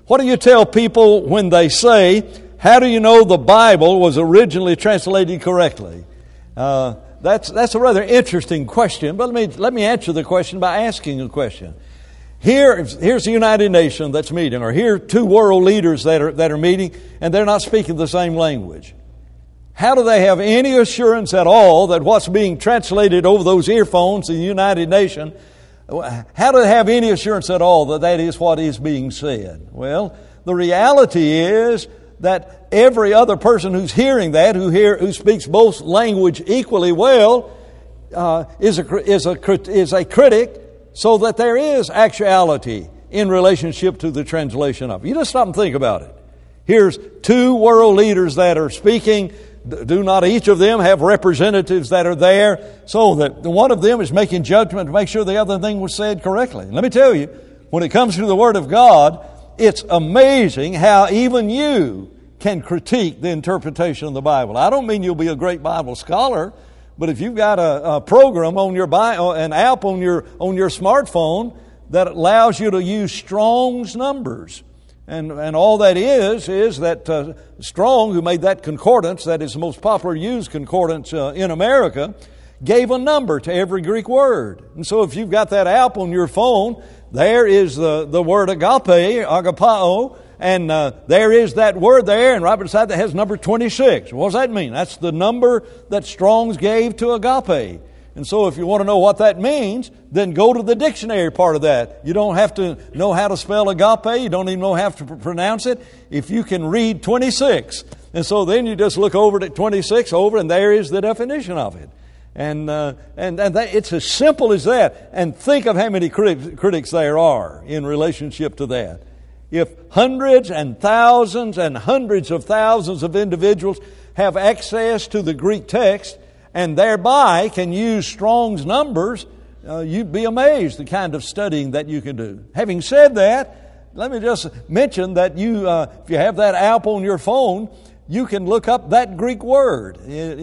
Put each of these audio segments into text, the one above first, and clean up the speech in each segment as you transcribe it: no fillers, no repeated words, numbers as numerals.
What do you tell people when they say, how do you know the Bible was originally translated correctly? That's a rather interesting question, but let me answer the question by asking a question. Here's the United Nations that's meeting, or here are two world leaders that are meeting, and they're not speaking the same language. How do they have any assurance at all that what's being translated over those earphones in the United Nations, how do they have any assurance at all that that is what is being said? Well, the reality is that every other person who's hearing that, who speaks both language equally well, is a critic, so that there is actuality in relationship to the translation of it. You just stop and think about it. Here's two world leaders that are speaking. Do not each of them have representatives that are there, so that one of them is making judgment to make sure the other thing was said correctly? And let me tell you, when it comes to the Word of God, it's amazing how even you can critique the interpretation of the Bible. I don't mean you'll be a great Bible scholar, but if you've got a program on your an app on your smartphone that allows you to use Strong's numbers, and all that is that Strong, who made that concordance, that is the most popular used concordance in America, gave a number to every Greek word. And so if you've got that app on your phone, there is the word agape, agapao, and there is that word there, and right beside that has number 26. What does that mean? That's the number that Strong's gave to agape. And so if you want to know what that means, then go to the dictionary part of that. You don't have to know how to spell agape. You don't even know how to pronounce it. If you can read 26. And so then you just look over at 26 and there is the definition of it. And that, it's as simple as that. And think of how many critics there are in relationship to that. If hundreds and hundreds of thousands of individuals have access to the Greek text and thereby can use Strong's numbers, you'd be amazed the kind of studying that you can do. Having said that, let me just mention that if you have that app on your phone, you can look up that Greek word.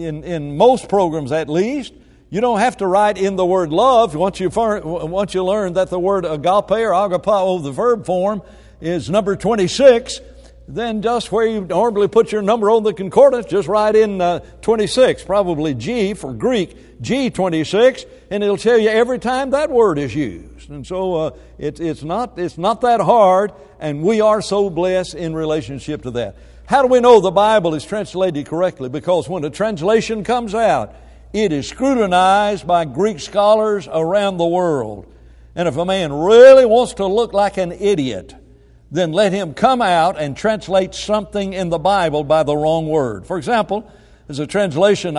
In most programs at least, you don't have to write in the word love. Once you learn that the word agape or agapao, the verb form, is number 26, then just where you normally put your number on the concordance, just write in 26, probably G for Greek, G26, and it'll tell you every time that word is used. And so it's not that hard, and we are so blessed in relationship to that. How do we know the Bible is translated correctly? Because when a translation comes out, it is scrutinized by Greek scholars around the world. And if a man really wants to look like an idiot, then let him come out and translate something in the Bible by the wrong word. For example, there's a translation,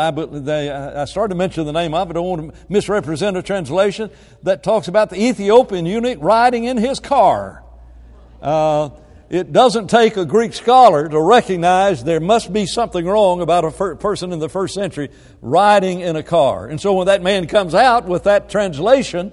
I started to mention the name of it, I don't want to misrepresent a translation, that talks about the Ethiopian eunuch riding in his car. It doesn't take a Greek scholar to recognize there must be something wrong about a person in the first century riding in a car. And so when that man comes out with that translation,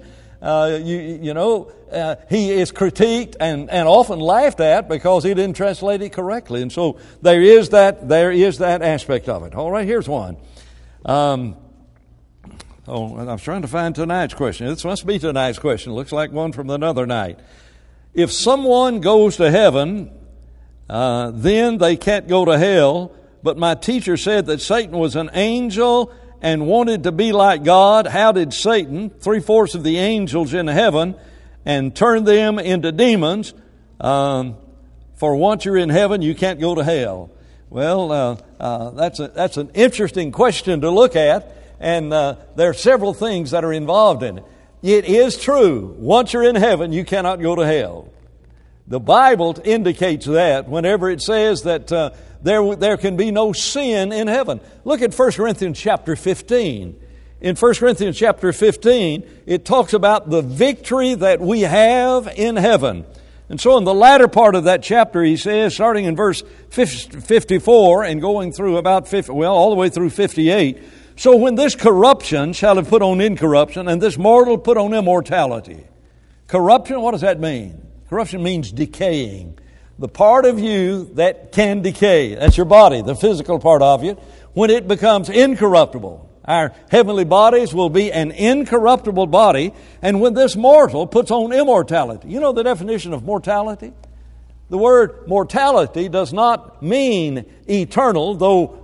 he is critiqued and often laughed at because he didn't translate it correctly. And so there is that aspect of it. All right, here's one. I was trying to find tonight's question. This must be tonight's question. It looks like one from another night. If someone goes to heaven, then they can't go to hell. But my teacher said that Satan was an angel and wanted to be like God. How did Satan, 3/4 of the angels in heaven, and turn them into demons? For once you're in heaven, you can't go to hell. Well, that's an interesting question to look at, and there are several things that are involved in it. It is true, once you're in heaven, you cannot go to hell. The Bible indicates that whenever it says that there can be no sin in heaven. Look at 1 Corinthians chapter 15. In 1 Corinthians chapter 15, it talks about the victory that we have in heaven. And so in the latter part of that chapter, he says, starting in verse 54 and going through all the way through 58, so when this corruption shall have put on incorruption, and this mortal put on immortality. Corruption, what does that mean? Corruption means decaying. The part of you that can decay, that's your body, the physical part of you, when it becomes incorruptible. Our heavenly bodies will be an incorruptible body, and when this mortal puts on immortality. You know the definition of mortality? The word mortality does not mean eternal,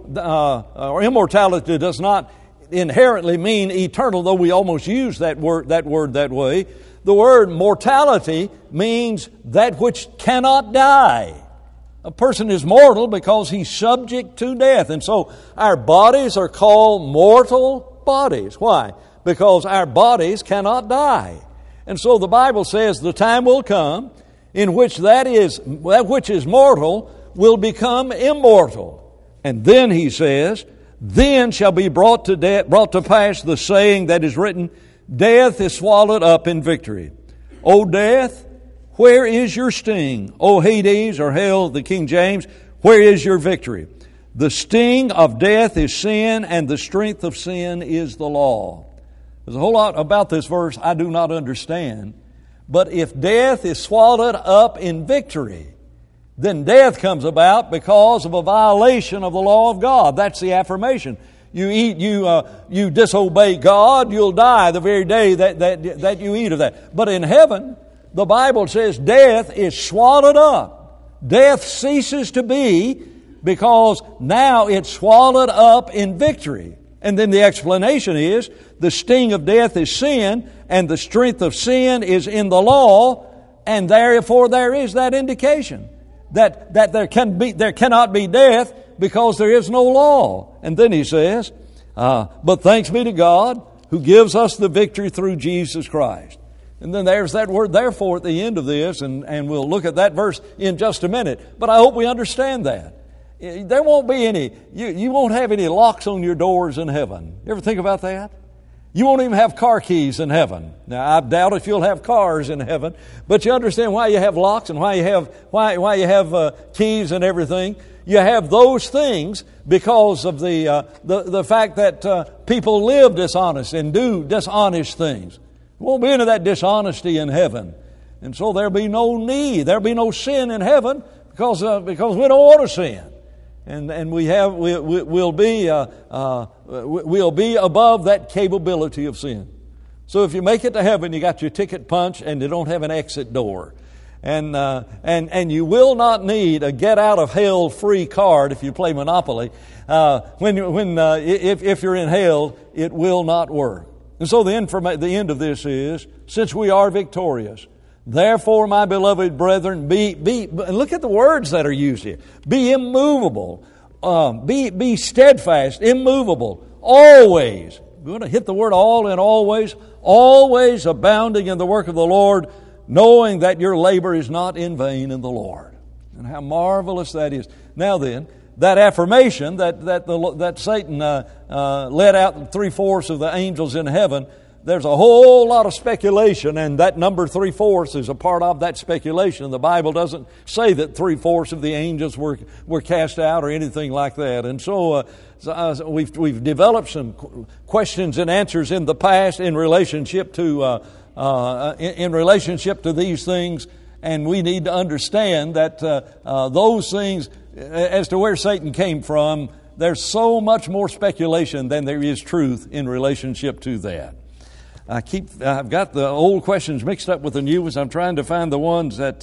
or immortality does not inherently mean eternal, though we almost use that word that way. The word mortality means that which cannot die. A person is mortal because he's subject to death. And so our bodies are called mortal bodies. Why? Because our bodies cannot die. And so the Bible says the time will come in which that which is mortal will become immortal. And then he says, then shall be brought to pass the saying that is written, death is swallowed up in victory. O death, where is your sting? O Hades, or hell, the King James, where is your victory? The sting of death is sin, and the strength of sin is the law. There's a whole lot about this verse I do not understand. But if death is swallowed up in victory, then death comes about because of a violation of the law of God. That's the affirmation. You disobey God, you'll die the very day that you eat of that. But in heaven, the Bible says death is swallowed up. Death ceases to be because now it's swallowed up in victory. And then the explanation is the sting of death is sin, and the strength of sin is in the law, and therefore there is that indication that there cannot be death because there is no law. And then he says, but thanks be to God who gives us the victory through Jesus Christ. And then there's that word therefore at the end of this, and we'll look at that verse in just a minute. But I hope we understand that. There won't be any, you won't have any locks on your doors in heaven. You ever think about that? You won't even have car keys in heaven. Now, I doubt if you'll have cars in heaven, but you understand why you have locks and why you have keys and everything. You have those things because of the fact that people live dishonest and do dishonest things. There won't be any of that dishonesty in heaven, and so there'll be no need, there'll be no sin in heaven because we don't want to sin. And we'll be above that capability of sin. So if you make it to heaven, you got your ticket punch, and you don't have an exit door, and you will not need a get out of hell free card if you play Monopoly. If you're in hell, it will not work. And so the end of this is, since we are victorious, therefore, my beloved brethren, and look at the words that are used here. Be immovable. Be steadfast, immovable, always. We're going to hit the word all and always. Always abounding in the work of the Lord, knowing that your labor is not in vain in the Lord. And how marvelous that is. Now then, that affirmation that Satan let out 3/4 of the angels in heaven, there's a whole lot of speculation, and that number 3/4 is a part of that speculation. The Bible doesn't say that 3/4 of the angels were cast out or anything like that. And so we've developed some questions and answers in the past in relationship to these things, and we need to understand that those things, as to where Satan came from, there's so much more speculation than there is truth in relationship to that. I've got the old questions mixed up with the new ones. I'm trying to find the ones that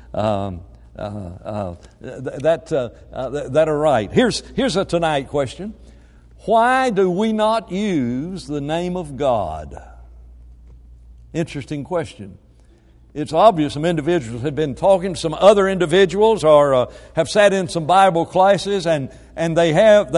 are right. Here's a tonight question. Why do we not use the name of God? Interesting question. It's obvious some individuals have been talking to some other individuals, or have sat in some Bible classes, and they have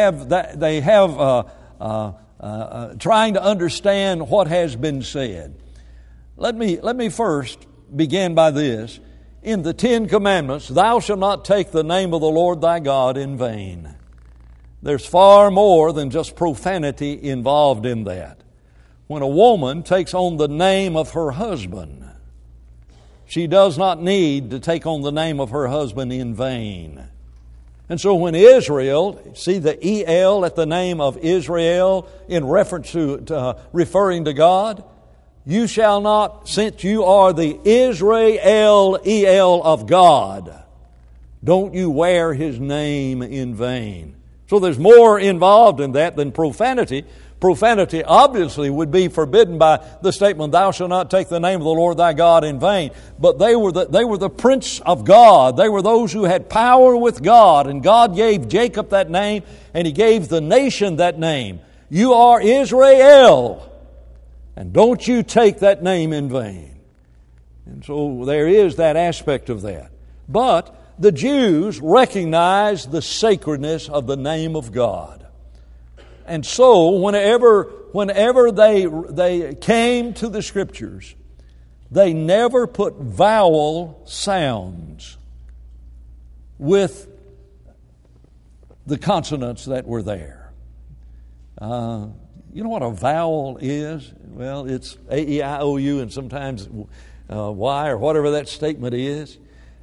trying to understand what has been said. Let me first begin by this. In the 10 Commandments, thou shalt not take the name of the Lord thy God in vain. There's far more than just profanity involved in that. When a woman takes on the name of her husband, she does not need to take on the name of her husband in vain. And so when Israel, see the E-L at the name of Israel in reference to referring to God, you shall not, since you are the Israel, E-L of God, don't you wear His name in vain. So there's more involved in that than profanity. Profanity obviously would be forbidden by the statement, "Thou shalt not take the name of the Lord thy God in vain." But they were the prince of God. They were those who had power with God. And God gave Jacob that name, and He gave the nation that name. You are Israel, and don't you take that name in vain. And so there is that aspect of that. But the Jews recognized the sacredness of the name of God. And so whenever they came to the Scriptures, they never put vowel sounds with the consonants that were there. You know what a vowel is? Well, it's A-E-I-O-U and sometimes Y or whatever that statement is.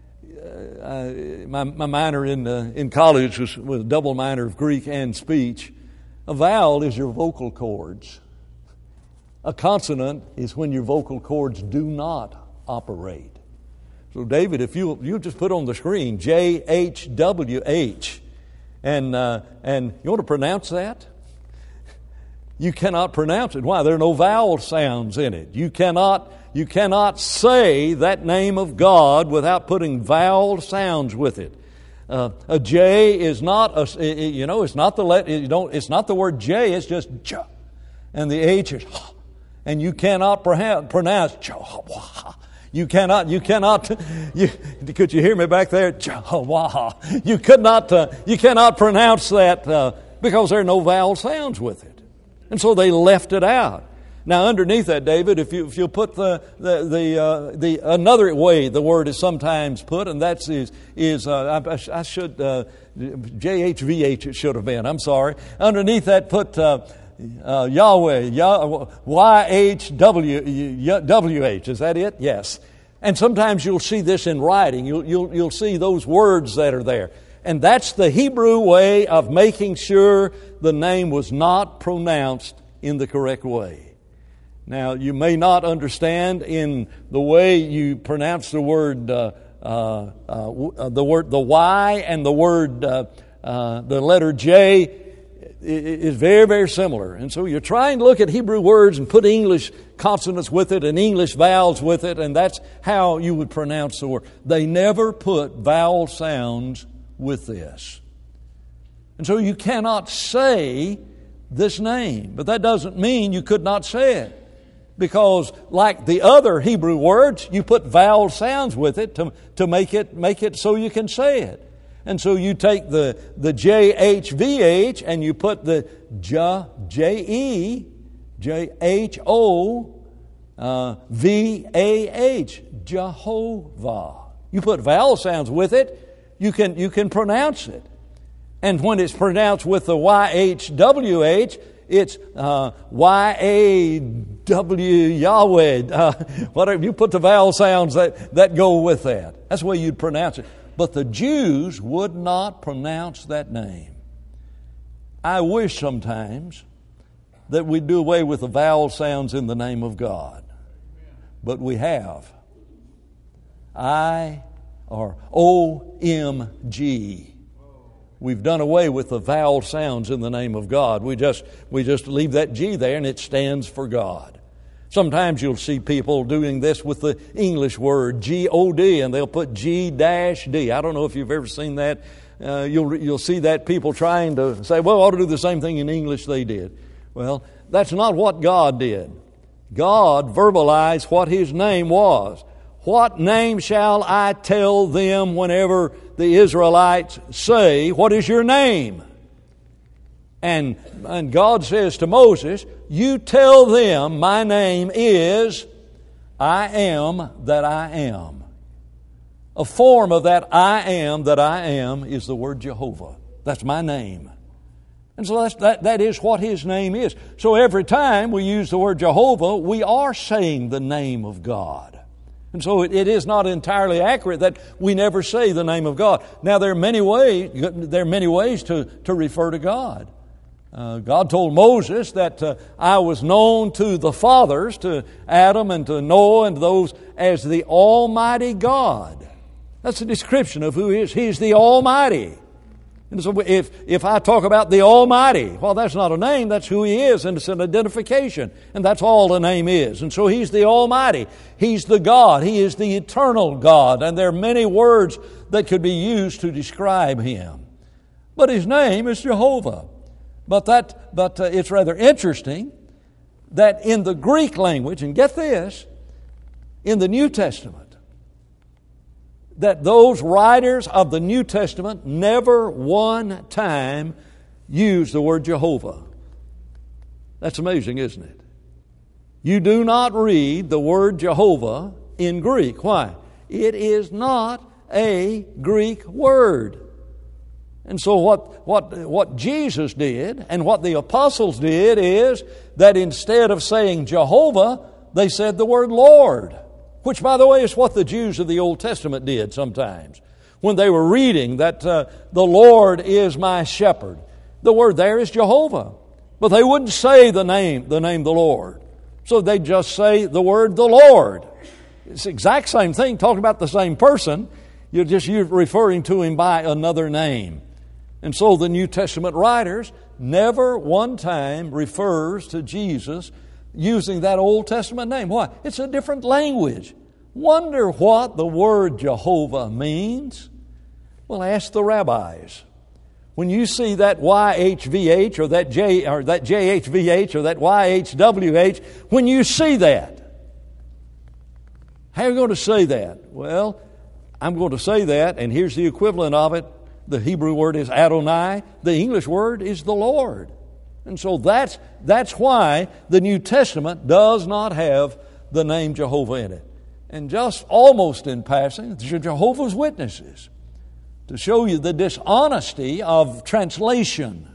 My minor in college was a double minor of Greek and speech. A vowel is your vocal cords. A consonant is when your vocal cords do not operate. So, David, if you just put on the screen J-H-W-H, and you want to pronounce that? You cannot pronounce it. Why? There are no vowel sounds in it. You cannot say that name of God without putting vowel sounds with it. A J is not it's not the word J, it's just J, and the H is H, and you cannot pronounce Jehovah. You cannot. Could you hear me back there? Jehovah. You cannot pronounce that because there are no vowel sounds with it, and so they left it out. Now, underneath that, David, if you put the another way the word is sometimes put, and that is I should JHVH it should have been. I'm sorry. Underneath that, put Yahweh, YHWH. Is that it? Yes. And sometimes you'll see this in writing. You'll see those words that are there, and that's the Hebrew way of making sure the name was not pronounced in the correct way. Now, you may not understand in the way you pronounce the word, the Y and the word, the letter J is very, very similar. And so you're trying to look at Hebrew words and put English consonants with it and English vowels with it, and that's how you would pronounce the word. They never put vowel sounds with this. And so you cannot say this name, but that doesn't mean you could not say it. Because like the other Hebrew words, you put vowel sounds with it to make it so you can say it. And so you take the J-H-V-H and you put the J-E, J-H-O, V-A-H, Jehovah. You put vowel sounds with it, you can pronounce it. And when it's pronounced with the Y-H-W-H, it's Y-A-W, Yahweh. Whatever. You put the vowel sounds that go with that. That's the way you'd pronounce it. But the Jews would not pronounce that name. I wish sometimes that we'd do away with the vowel sounds in the name of God. But we have. I or O-M-G. We've done away with the vowel sounds in the name of God. We just leave that G there and it stands for God. Sometimes you'll see people doing this with the English word G-O-D and they'll put G-D. I don't know if you've ever seen that. You'll see that people trying to say, well, I ought to do the same thing in English they did. Well, that's not what God did. God verbalized what His name was. What name shall I tell them whenever the Israelites say, what is your name? And God says to Moses, you tell them my name is I am that I am. A form of that I am is the word Jehovah. That's my name. And so that is what His name is. So every time we use the word Jehovah, we are saying the name of God. And so it is not entirely accurate that we never say the name of God. Now there are many ways to refer to God. God told Moses that I was known to the fathers, to Adam and to Noah and those, as the Almighty God. That's a description of who He is. He's the Almighty. And so if I talk about the Almighty, well, that's not a name, that's who He is, and it's an identification, and that's all the name is. And so He's the Almighty. He's the God. He is the eternal God, and there are many words that could be used to describe Him. But His name is Jehovah. But it's rather interesting that in the Greek language, and get this, in the New Testament, that those writers of the New Testament never one time use the word Jehovah. That's amazing, isn't it? You do not read the word Jehovah in Greek. Why? It is not a Greek word. And so what Jesus did and what the apostles did is that instead of saying Jehovah, they said the word Lord. Which, by the way, is what the Jews of the Old Testament did sometimes. When they were reading that the Lord is my shepherd, the word there is Jehovah. But they wouldn't say the name the Lord. So they'd just say the word the Lord. It's the exact same thing, talking about the same person. You're referring to Him by another name. And so the New Testament writers never one time refers to Jesus using that Old Testament name. Why? It's a different language. Wonder what the word Jehovah means? Well, ask the rabbis. When you see that YHVH or that JHVH or that YHWH, when you see that, how are you going to say that? Well, I'm going to say that, and here's the equivalent of it. The Hebrew word is Adonai. The English word is the Lord. And so that's why the New Testament does not have the name Jehovah in it. And just almost in passing, Jehovah's Witnesses, to show you the dishonesty of translation.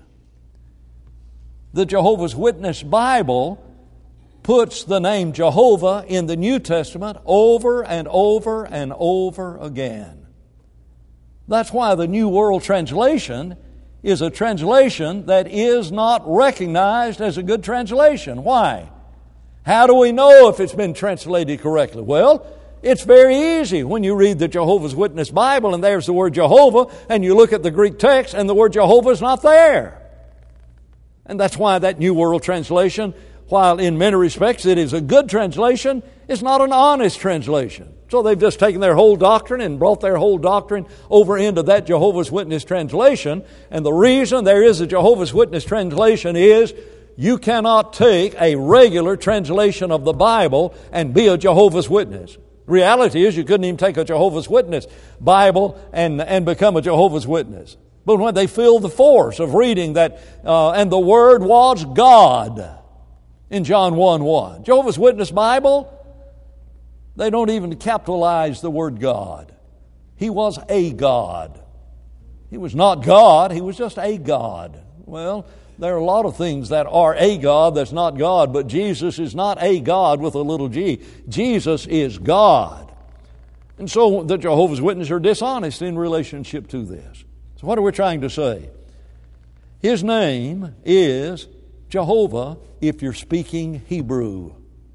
The Jehovah's Witness Bible puts the name Jehovah in the New Testament over and over and over again. That's why the New World Translation is a translation that is not recognized as a good translation. Why? How do we know if it's been translated correctly? Well, it's very easy. When you read the Jehovah's Witness Bible and there's the word Jehovah, and you look at the Greek text and the word Jehovah is not there. And that's why that New World Translation, while in many respects it is a good translation, is not an honest translation. So they've just taken their whole doctrine and brought their whole doctrine over into that Jehovah's Witness translation. And the reason there is a Jehovah's Witness translation is you cannot take a regular translation of the Bible and be a Jehovah's Witness. Reality is you couldn't even take a Jehovah's Witness Bible and become a Jehovah's Witness. But when they feel the force of reading that, and the Word was God in John 1:1. Jehovah's Witness Bible, they don't even capitalize the word God. He was a God. He was not God, He was just a God. Well, there are a lot of things that are a God that's not God, but Jesus is not a God with a little g. Jesus is God. And so the Jehovah's Witnesses are dishonest in relationship to this. So what are we trying to say? His name is Jehovah if you're speaking Hebrew.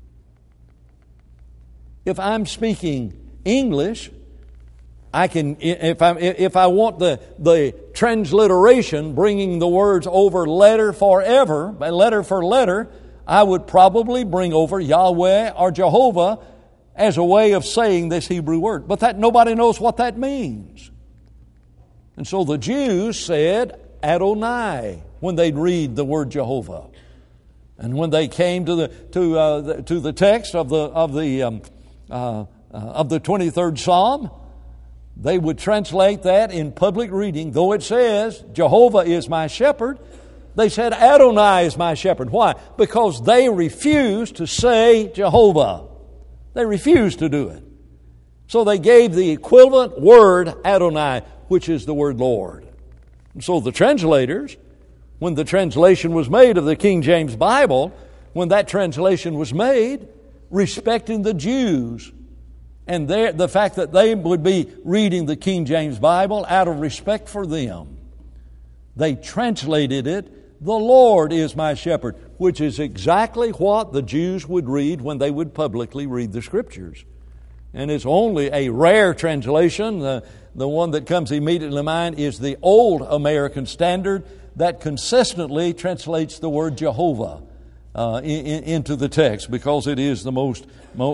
If I'm speaking English, I can, if I want the transliteration, bringing the words over letter for letter, I would probably bring over Yahweh or Jehovah as a way of saying this Hebrew word. But that nobody knows what that means. And so the Jews said Adonai when they'd read the word Jehovah. And when they came to the text of the 23rd Psalm, they would translate that in public reading. Though it says, Jehovah is my shepherd, they said Adonai is my shepherd. Why? Because they refused to say Jehovah. They refused to do it. So they gave the equivalent word Adonai, which is the word Lord. And so the translators, when the translation was made of the King James Bible, when that translation was made, respecting the Jews and the fact that they would be reading the King James Bible out of respect for them, they translated it, the Lord is my shepherd, which is exactly what the Jews would read when they would publicly read the Scriptures. And it's only a rare translation, the one that comes immediately to mind is the Old American Standard that consistently translates the word Jehovah into the text, because it is the most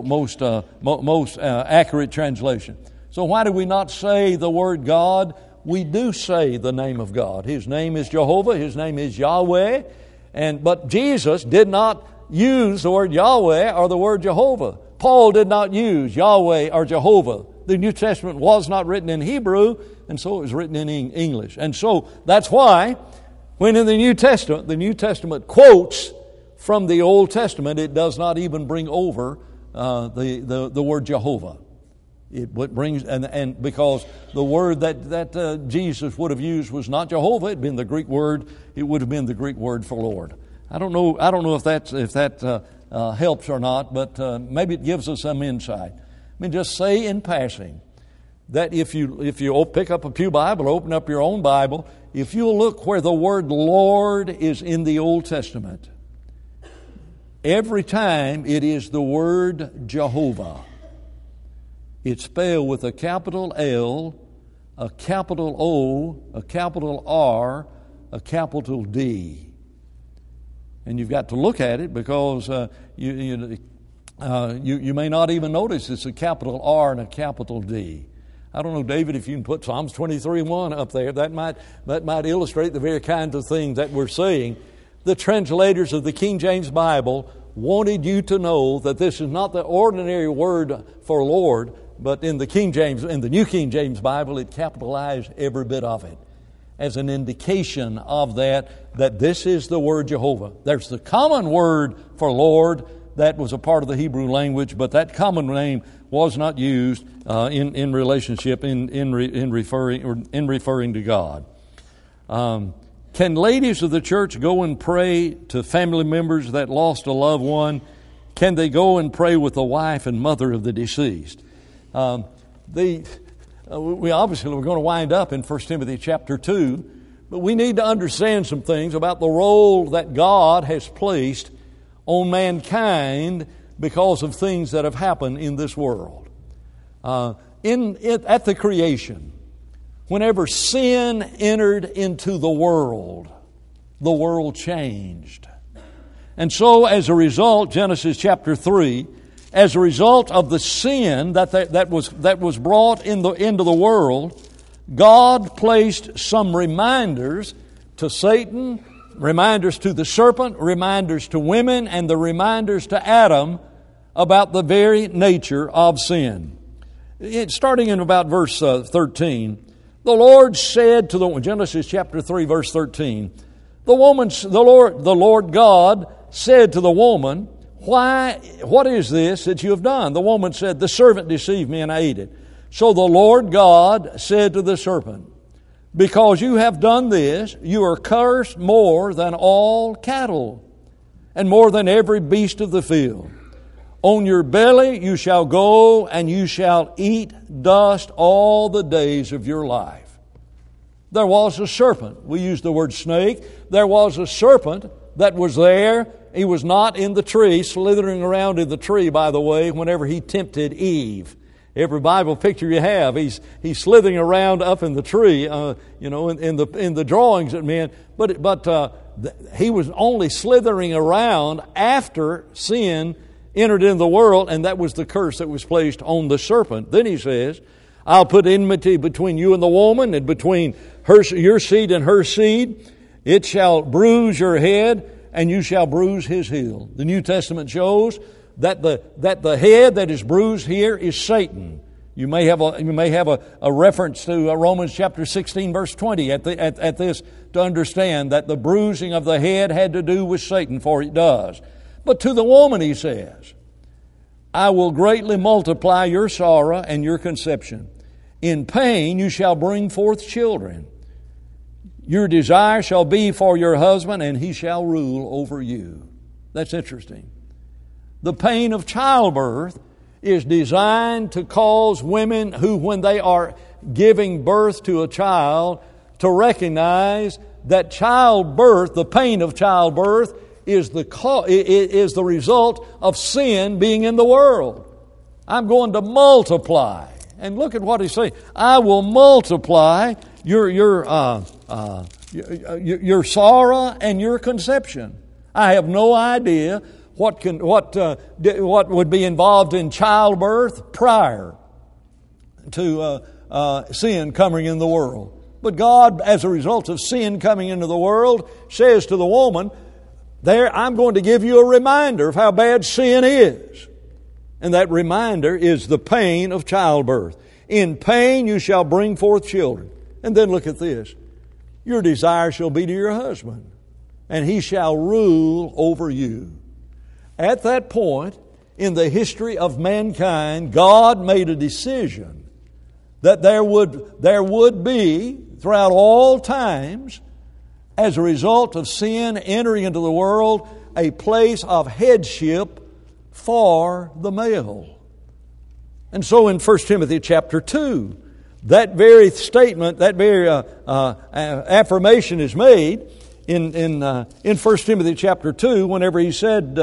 accurate translation. So why do we not say the word God? We do say the name of God. His name is Jehovah. His name is Yahweh. But Jesus did not use the word Yahweh or the word Jehovah. Paul did not use Yahweh or Jehovah. The New Testament was not written in Hebrew, and so it was written in English. And so that's why when in the New Testament quotes from the Old Testament, it does not even bring over the word Jehovah. It brings, and because the word that Jesus would have used was not Jehovah, it'd been the Greek word. It would have been the Greek word for Lord. I don't know if that helps or not, but maybe it gives us some insight. I mean, just say in passing that if you pick up a pew Bible, open up your own Bible, if you look where the word Lord is in the Old Testament, every time it is the word Jehovah. It's spelled with a capital L, a capital O, a capital R, a capital D. And you've got to look at it because you may not even notice it's a capital R and a capital D. I don't know, David, if you can put Psalms 23:1 up there. That might illustrate the very kinds of things that we're saying. The translators of the King James Bible wanted you to know that this is not the ordinary word for Lord, but in the New King James Bible, it capitalized every bit of it as an indication of that this is the word Jehovah. There's the common word for Lord that was a part of the Hebrew language, but that common name was not used in relationship in referring to God. Can ladies of the church go and pray to family members that lost a loved one? Can they go and pray with the wife and mother of the deceased? We obviously we're going to wind up in 1 Timothy chapter 2, but we need to understand some things about the role that God has placed on mankind because of things that have happened in this world. At the creation, whenever sin entered into the world changed. And so as a result, Genesis chapter 3, as a result of the sin that was brought into the world, God placed some reminders to Satan, reminders to the serpent, reminders to women, and the reminders to Adam about the very nature of sin. Starting in about verse 13, the Lord said to Genesis chapter 3, verse 13, the Lord God said to the woman, what is this that you have done? The woman said, the servant deceived me and I ate it. So the Lord God said to the serpent, because you have done this, you are cursed more than all cattle and more than every beast of the field. On your belly you shall go and you shall eat dust all the days of your life. There was a serpent. We use the word snake. There was a serpent that was there. He was not in the tree, slithering around in the tree, by the way, whenever he tempted Eve. Every Bible picture you have, he's slithering around up in the tree, in the drawings that men. But he was only slithering around after sin entered into the world, and that was the curse that was placed on the serpent. Then he says, I'll put enmity between you and the woman, and between your seed and her seed. It shall bruise your head, and you shall bruise his heel. The New Testament shows that the head that is bruised here is Satan. You may have a reference to Romans chapter 16, verse 20 at this to understand that the bruising of the head had to do with Satan, for it does. But to the woman he says, I will greatly multiply your sorrow and your conception. In pain you shall bring forth children. Your desire shall be for your husband, and he shall rule over you. That's interesting. The pain of childbirth is designed to cause women who, when they are giving birth to a child, to recognize that childbirth, the pain of childbirth, is the result of sin being in the world. I'm going to multiply. And look at what he's saying. I will multiply your sorrow and your conception. I have no idea what would be involved in childbirth prior to sin coming in the world. But God, as a result of sin coming into the world, says to the woman, "There, I'm going to give you a reminder of how bad sin is." And that reminder is the pain of childbirth. In pain you shall bring forth children. And then look at this. Your desire shall be to your husband, and he shall rule over you. At that point in the history of mankind, God made a decision that there would be, throughout all times, as a result of sin entering into the world, a place of headship for the male. And so in 1 Timothy chapter 2, that very statement, that very affirmation is made in 1 Timothy chapter 2, whenever he said,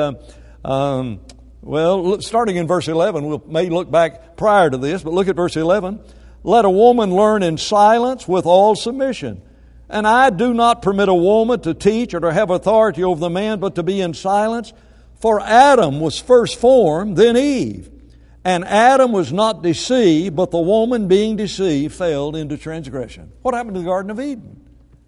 starting in verse 11, we may look back prior to this, but look at verse 11. Let a woman learn in silence with all submission. And I do not permit a woman to teach or to have authority over the man, but to be in silence. For Adam was first formed, then Eve. And Adam was not deceived, but the woman being deceived fell into transgression. What happened to the Garden of Eden?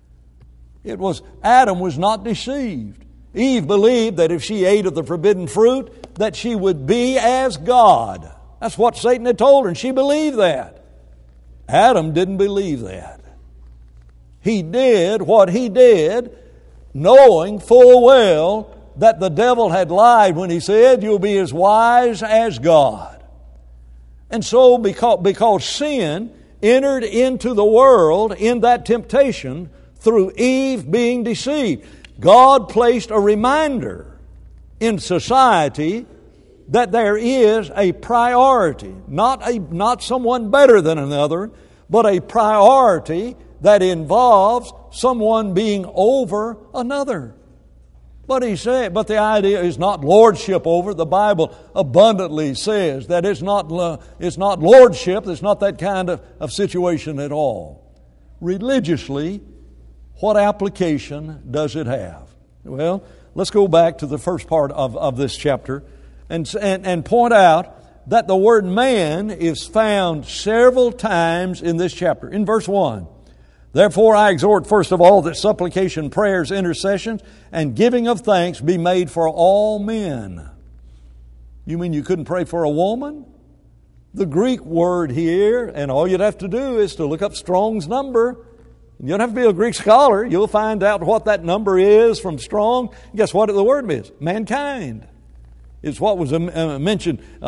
Adam was not deceived. Eve believed that if she ate of the forbidden fruit, that she would be as God. That's what Satan had told her, and she believed that. Adam didn't believe that. He did what he did, knowing full well that the devil had lied when he said, "You'll be as wise as God." And so because sin entered into the world in that temptation through Eve being deceived, God placed a reminder in society that there is a priority, not someone better than another, but a priority that involves someone being over another. But the idea is not lordship over. The Bible abundantly says that it's not lordship. It's not that kind of situation at all. Religiously, what application does it have? Well, let's go back to the first part of this chapter and point out that the word man is found several times in this chapter. In verse 1, therefore I exhort first of all that supplication, prayers, intercessions, and giving of thanks be made for all men. You mean you couldn't pray for a woman? The Greek word here, and all you'd have to do is to look up Strong's number. You don't have to be a Greek scholar. You'll find out what that number is from Strong. Guess what the word means? Mankind. It's what was mentioned in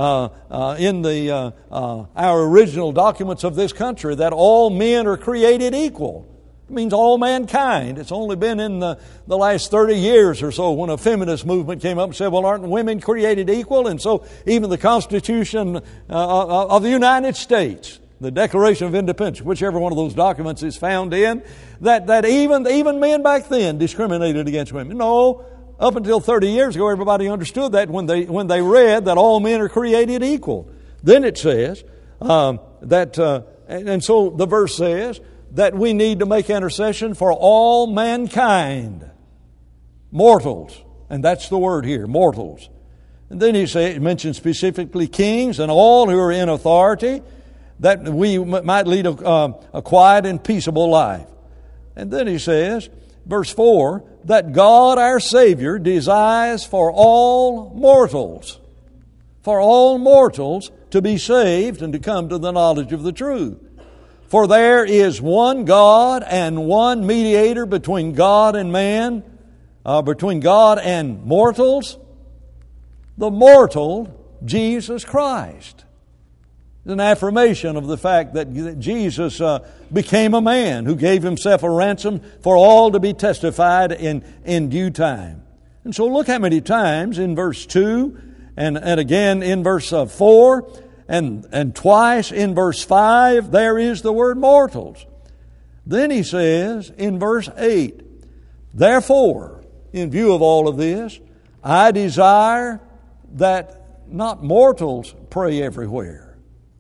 our original documents of this country, that all men are created equal. It means all mankind. It's only been in the last 30 years or so when a feminist movement came up and said, well, aren't women created equal? And so even the Constitution of the United States, the Declaration of Independence, whichever one of those documents is found in, that even men back then discriminated against women. No. Up until 30 years ago, everybody understood that when they read that all men are created equal. Then it says and so the verse says that we need to make intercession for all mankind, mortals, and that's the word here, mortals. And then it mentions specifically kings and all who are in authority, that we might lead a quiet and peaceable life. And then he says, verse 4, that God our Savior desires for all mortals to be saved and to come to the knowledge of the truth. For there is one God and one mediator between God and man, between God and mortals, the mortal Jesus Christ. It's an affirmation of the fact that Jesus became a man who gave himself a ransom for all to be testified in due time. And so look how many times in verse 2 and again in verse 4 and twice in verse 5 there is the word mortals. Then he says in verse 8, therefore, in view of all of this, I desire that not mortals pray everywhere.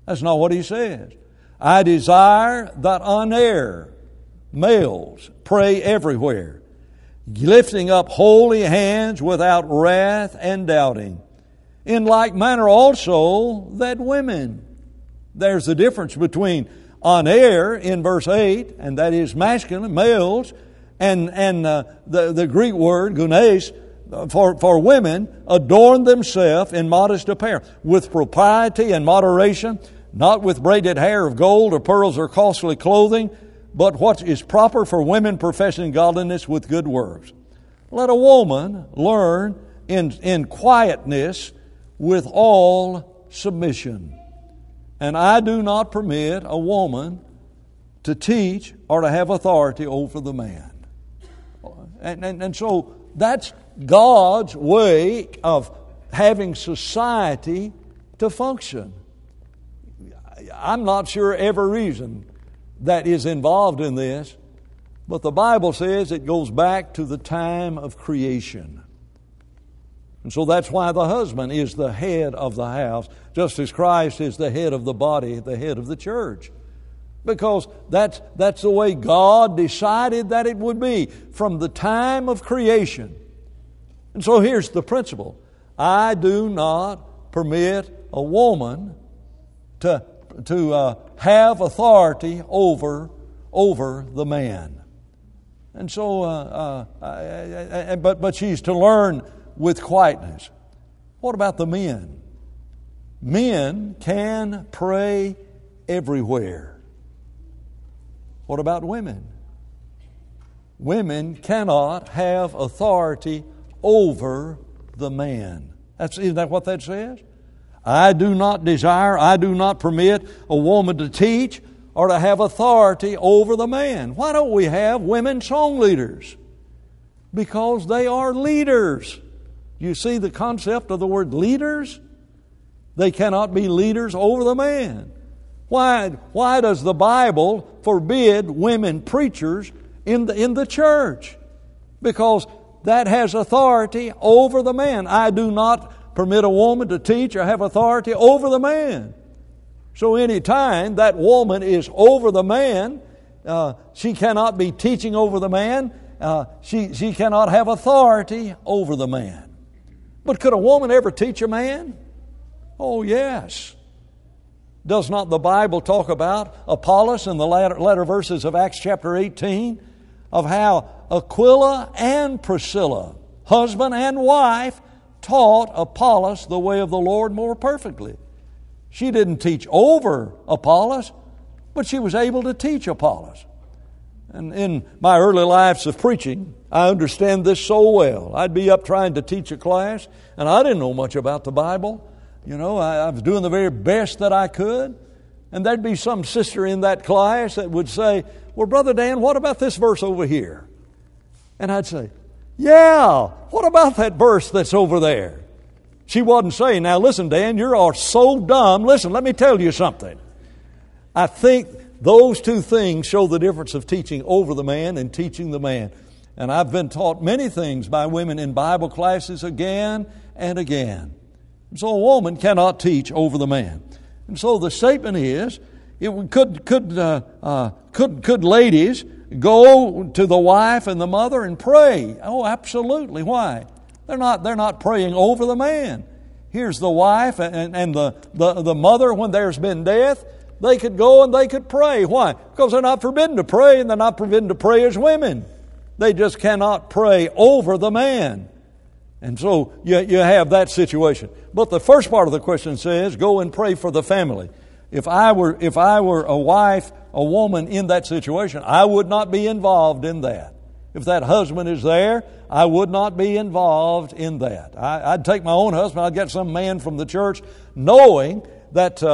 That's not what he says. I desire that unerr males pray everywhere, lifting up holy hands without wrath and doubting. In like manner also that women. There's the difference between unerr in verse 8, and that is masculine, males, and the Greek word gunes for women, adorn themselves in modest apparel, with propriety and moderation, not with braided hair of gold or pearls or costly clothing, but what is proper for women professing godliness with good works. Let a woman learn in quietness with all submission. And I do not permit a woman to teach or to have authority over the man. And so that's God's way of having society to function. I'm not sure every reason that is involved in this, but the Bible says it goes back to the time of creation. And so that's why the husband is the head of the house, just as Christ is the head of the body, the head of the church. Because that's the way God decided that it would be from the time of creation. And so here's the principle. I do not permit a woman to have authority over the man. And so, but she's to learn with quietness. What about the men? Men can pray everywhere. What about women? Women cannot have authority over the man. Isn't that what that says? I do not permit a woman to teach or to have authority over the man. Why don't we have women song leaders? Because they are leaders. You see the concept of the word leaders? They cannot be leaders over the man. Why does the Bible forbid women preachers in the church? Because that has authority over the man. I do not permit a woman to teach or have authority over the man. So any time that woman is over the man, she cannot be teaching over the man. She cannot have authority over the man. But could a woman ever teach a man? Oh, yes. Does not the Bible talk about Apollos in the latter verses of Acts chapter 18, of how Aquila and Priscilla, husband and wife, taught Apollos the way of the Lord more perfectly? She didn't teach over Apollos, but she was able to teach Apollos. And in my early lives of preaching, I understand this so well. I'd be up trying to teach a class, and I didn't know much about the Bible. You know, I was doing the very best that I could. And there'd be some sister in that class that would say, well, Brother Dan, what about this verse over here? And I'd say, yeah, what about that verse that's over there? She wasn't saying, now listen, Dan, you are so dumb. Listen, let me tell you something. I think those two things show the difference of teaching over the man and teaching the man. And I've been taught many things by women in Bible classes again and again. So a woman cannot teach over the man. And so the statement is, could ladies go to the wife and the mother and pray? Oh, absolutely. Why? They're not praying over the man. Here's the wife and the mother when there's been death. They could go and they could pray. Why? Because they're not forbidden to pray, and they're not forbidden to pray as women. They just cannot pray over the man. And so you have that situation. But the first part of the question says, go and pray for the family. If I were a wife, a woman in that situation, I would not be involved in that. If that husband is there, I would not be involved in that. I'd take my own husband. I'd get some man from the church, knowing that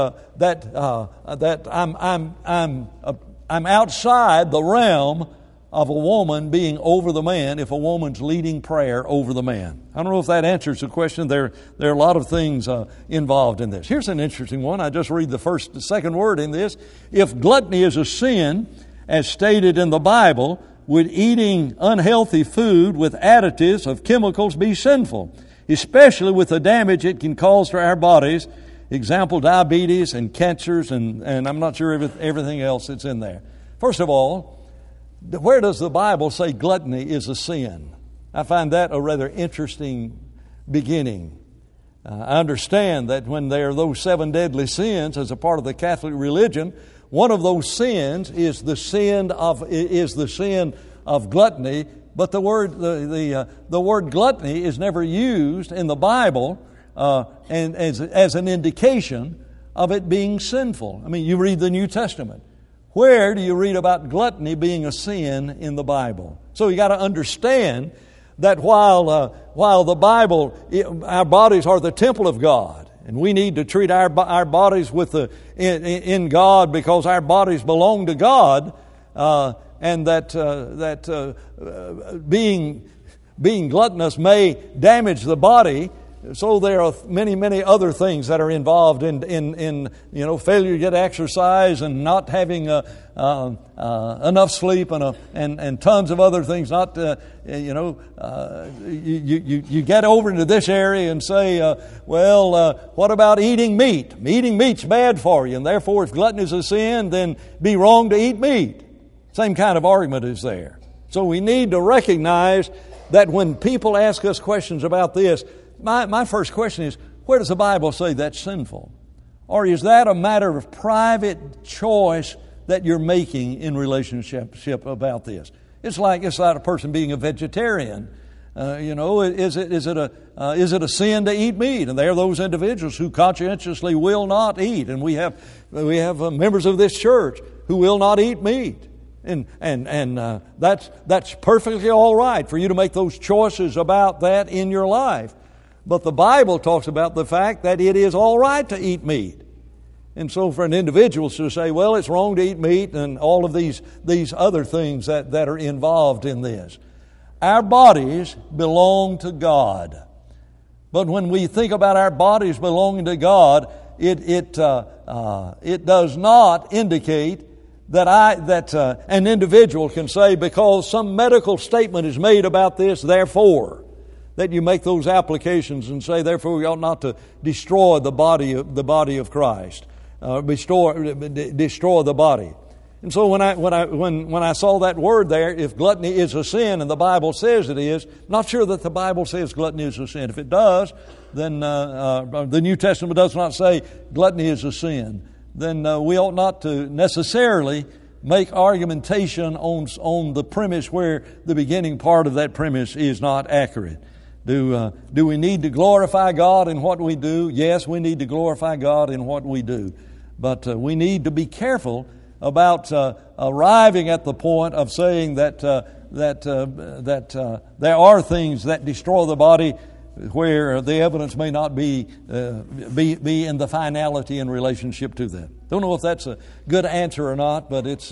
I'm outside the realm of a woman being over the man if a woman's leading prayer over the man. I don't know if that answers the question. There are a lot of things involved in this. Here's an interesting one. I just read the second word in this. If gluttony is a sin, as stated in the Bible, would eating unhealthy food with additives of chemicals be sinful, especially with the damage it can cause to our bodies example, diabetes and cancers, and I'm not sure everything else that's in there. First of all, where does the Bible say gluttony is a sin? I find that a rather interesting beginning. I understand that when there are those 7 deadly sins as a part of the Catholic religion, one of those sins is the sin of gluttony. But the word gluttony is never used in the Bible and as an indication of it being sinful. I mean, you read the New Testament. Where do you read about gluttony being a sin in the Bible? So you got to understand that while the Bible, our bodies are the temple of God, and we need to treat our bodies in God because our bodies belong to God, and that being gluttonous may damage the body. So there are many other things that are involved in failure to get exercise and not having enough sleep and tons of other things. You get over into this area and say, what about eating meat? Eating meat's bad for you, and therefore if gluttony is a sin, then be wrong to eat meat. Same kind of argument is there. So we need to recognize that when people ask us questions about this, my first question is, where does the Bible say that's sinful? Or is that a matter of private choice that you're making in relationship about this? It's like a person being a vegetarian. Is it a sin to eat meat? And there are those individuals who conscientiously will not eat, and we have members of this church who will not eat meat. And that's perfectly all right for you to make those choices about that in your life. But the Bible talks about the fact that it is all right to eat meat. And so for an individual to say, well, it's wrong to eat meat and all of these other things that are involved in this. Our bodies belong to God. But when we think about our bodies belonging to God, it does not indicate that an individual can say, because some medical statement is made about this, therefore, that you make those applications and say, therefore, we ought not to destroy the body of Christ, destroy the body. And so when I saw that word there, if gluttony is a sin, and the Bible says it is, not sure that the Bible says gluttony is a sin. If it does, then the New Testament does not say gluttony is a sin. Then we ought not to necessarily make argumentation on the premise where the beginning part of that premise is not accurate. Do we need to glorify God in what we do? Yes, we need to glorify God in what we do. But we need to be careful about arriving at the point of saying that there are things that destroy the body where the evidence may not be in the finality in relationship to that. Don't know if that's a good answer or not, but it's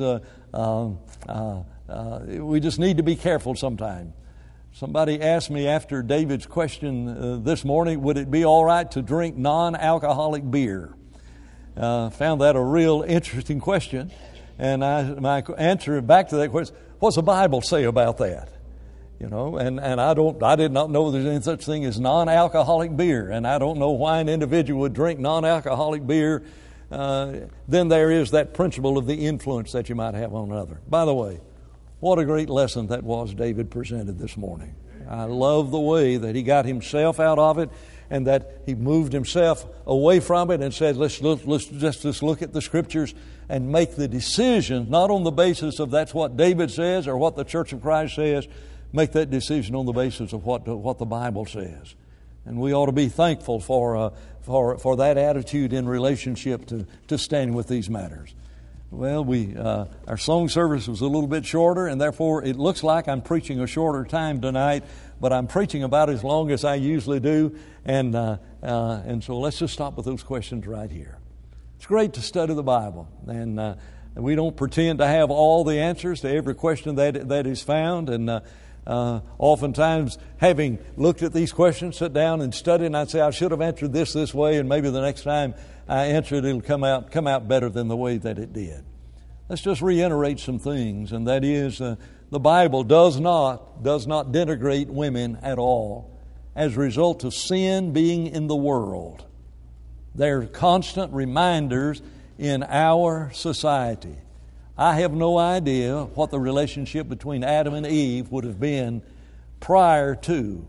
we just need to be careful sometimes. Somebody asked me after David's question this morning, would it be all right to drink non-alcoholic beer? Found that a real interesting question, and my answer back to that question, what's the Bible say about that? And I did not know there's any such thing as non-alcoholic beer, and I don't know why an individual would drink non-alcoholic beer. Then there is that principle of the influence that you might have on another. By the way, what a great lesson that was David presented this morning. I love the way that he got himself out of it, and that he moved himself away from it and said, let's just look at the Scriptures and make the decision, not on the basis of that's what David says or what the Church of Christ says. Make that decision on the basis of what the Bible says. And we ought to be thankful for that attitude in relationship to standing with these matters. Well, our song service was a little bit shorter, and therefore it looks like I'm preaching a shorter time tonight, but I'm preaching about as long as I usually do, and so let's just stop with those questions right here. It's great to study the Bible, and we don't pretend to have all the answers to every question that is found, and oftentimes, having looked at these questions, sit down and study, and I'd say I should have answered this way, and maybe the next time I answer it, it'll come out better than the way that it did. Let's just reiterate some things, and that is the Bible does not denigrate women at all as a result of sin being in the world. They're constant reminders in our society. I have no idea what the relationship between Adam and Eve would have been prior to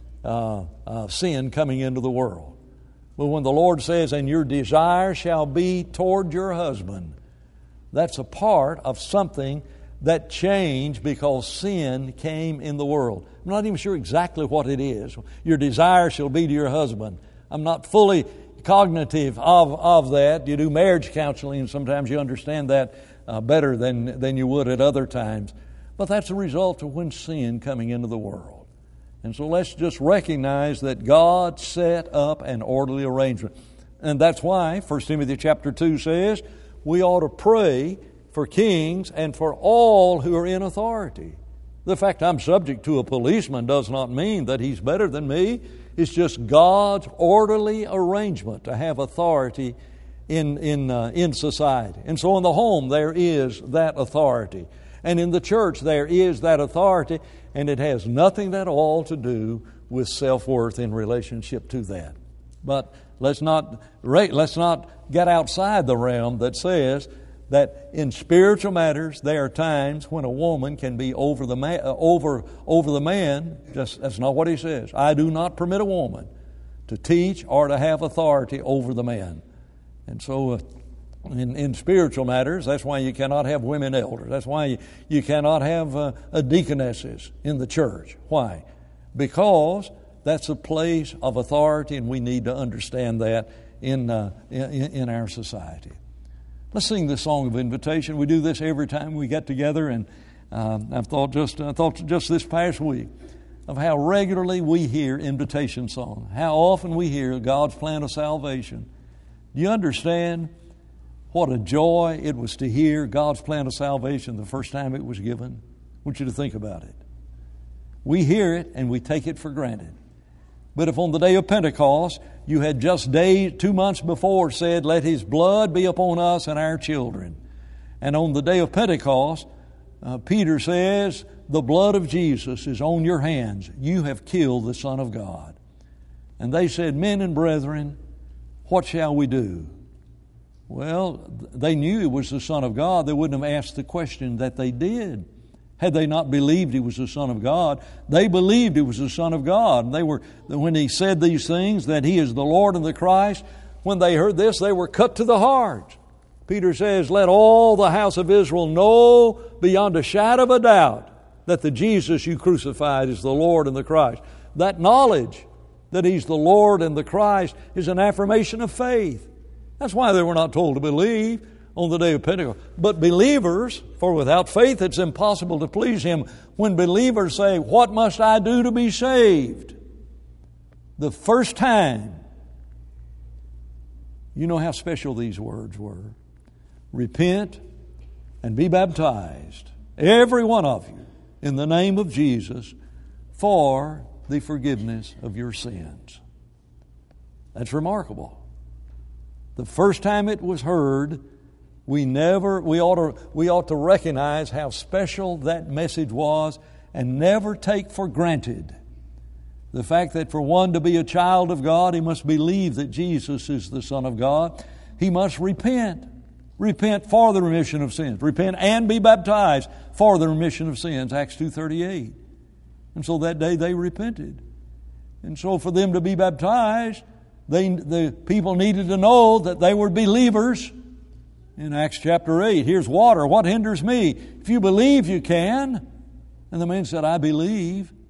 sin coming into the world. But when the Lord says, and your desire shall be toward your husband, that's a part of something that changed because sin came in the world. I'm not even sure exactly what it is. Your desire shall be to your husband. I'm not fully cognitive of that. You do marriage counseling, and sometimes you understand that better than you would at other times. But that's a result of when sin coming into the world. And so let's just recognize that God set up an orderly arrangement. And that's why 1 Timothy chapter 2 says we ought to pray for kings and for all who are in authority. The fact I'm subject to a policeman does not mean that he's better than me. It's just God's orderly arrangement to have authority in society. And so in the home there is that authority. And in the church there is that authority, and it has nothing at all to do with self-worth in relationship to that. But let's not get outside the realm that says that in spiritual matters there are times when a woman can be over the man. Just that's not what he says. I do not permit a woman to teach or to have authority over the man. And so in spiritual matters, that's why you cannot have women elders. That's why you cannot have deaconesses in the church. Why? Because that's a place of authority, and we need to understand that in our society. Let's sing this song of invitation. We do this every time we get together, and I thought just this past week of how regularly we hear invitation song, how often we hear God's plan of salvation. Do you understand what a joy it was to hear God's plan of salvation the first time it was given? I want you to think about it. We hear it and we take it for granted. But if on the day of Pentecost you had just 2 months before said, let His blood be upon us and our children. And on the day of Pentecost, Peter says, the blood of Jesus is on your hands. You have killed the Son of God. And they said, men and brethren, what shall we do? Well, they knew He was the Son of God. They wouldn't have asked the question that they did had they not believed He was the Son of God. They believed He was the Son of God. When He said these things, that He is the Lord and the Christ, when they heard this, they were cut to the heart. Peter says, let all the house of Israel know beyond a shadow of a doubt that the Jesus you crucified is the Lord and the Christ. That knowledge that He's the Lord and the Christ is an affirmation of faith. That's why they were not told to believe on the day of Pentecost. But believers, for without faith it's impossible to please Him. When believers say, what must I do to be saved? The first time, you know how special these words were. Repent and be baptized, every one of you, in the name of Jesus, for the forgiveness of your sins. That's remarkable. The first time it was heard, we ought to recognize how special that message was and never take for granted the fact that for one to be a child of God, he must believe that Jesus is the Son of God. He must repent. Repent for the remission of sins. Repent and be baptized for the remission of sins. Acts 2:38. And so that day they repented. And so for them to be baptized, the people needed to know that they were believers. In Acts chapter 8, here's water. What hinders me? If you believe, you can. And the man said, I believe.